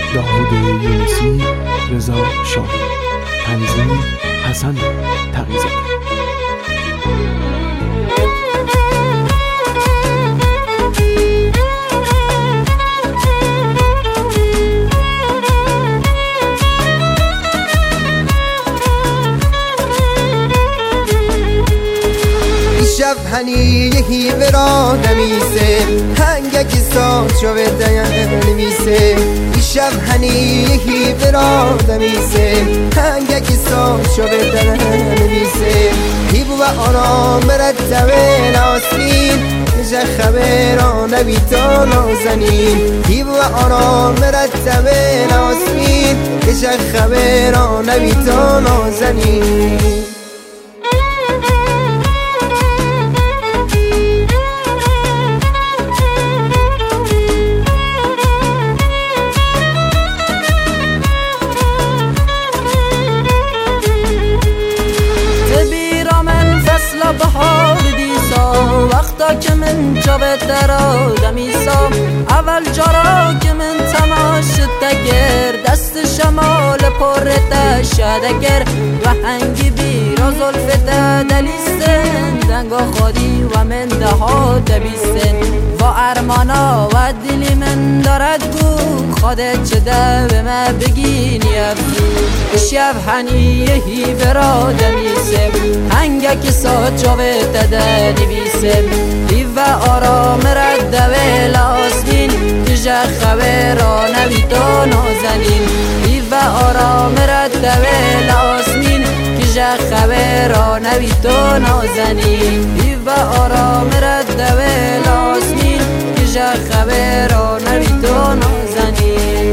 داوود یونسی، رضا شاهی. تنظیم حسن تقی‌زاده. شب هنی یهی برا نمیسه هنگکی ساد شو به دیان نمیسه شب هنی یهی برا نمیسه هنگکی ساد شو به دیان نمیسه هیبو و آرام مرتبه ناسمین نجا خبران نبیتا نازنین هیبو و آرام مرتبه ناسمین نجا خبران نبیتا نازنین بهار دیسا وقتا که من جا به در آدمیسا اول جارا که من تماشت دگر دست شمال پر تشدگر و هنگی بیرا زلفت دلیستن دنگا خودی و من دها دبیستن و ارمانا و دلی من دارد گو خودت چه ده به ما بگینی افزو شب هنیهی برا دمیسم هنگه ساد جاوه دده نویسم و آرام رد دویل آسمین دیجا خبرا نویتا نازنین و آرام رد دویل آسمین دیجا خبرا نویتا نازنین و آرام رد دویل آسمین دیجا خبرا نویتا نازنین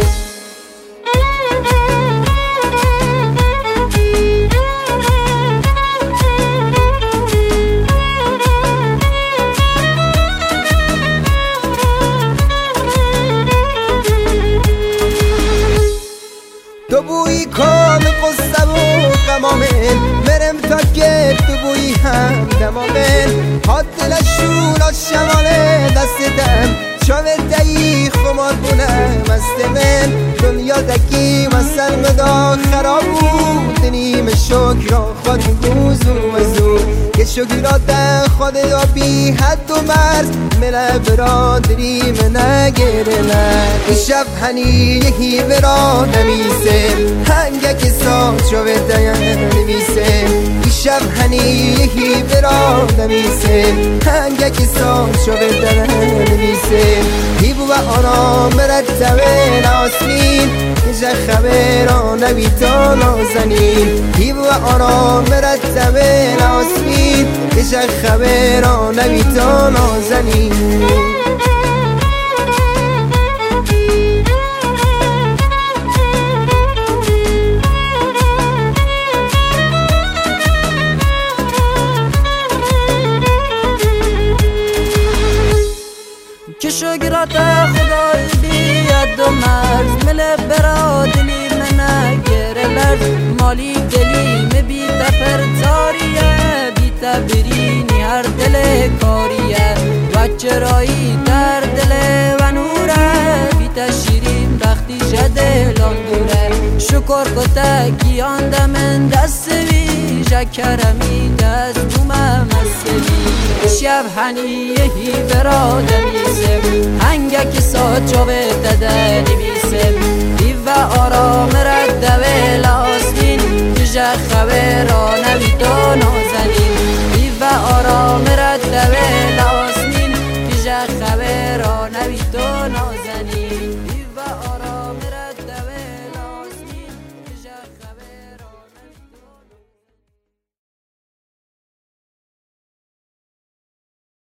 تو بویی کام قصه و قمامن مرم تا که تو بویی هم دمامن حد دلشون از شمال دستتم شاوه دایی خمار بونم است من دنیا دکی مسل مدا خراب بود نیم شکر را خود بوزو مزو که شکر را ده خود یا بی حد و مرز مله برادری من نگره من شب هنی یهی برا نمیسه هنگه که ساد شوه دیان نمیسه شب هنی یهی برا نمیسه هنگه که ساد شوه دیان نمیسه هیبو و آرام مرتبه ناسمین نجا خبران نبیتا نازنین هیبو و آرام مرتبه ناسمین نجا خبران نبیتا نازنین که شکرات خدای بیاد و مرز مله برا دلی من گره لرز مالی دلی مبی تفرزاریه بی تبرینی هر دل کاریه و چرایی در دل و نوره بی تشیرین وقتی جدلان دوره شکر کتا گیان دمن دست بی جکرمی دست بومم مسلی شب هنیهی برا دمیسم هنگه که ساد جاوه دده نویسم و آرام رد دویل آسمین دیجا خبر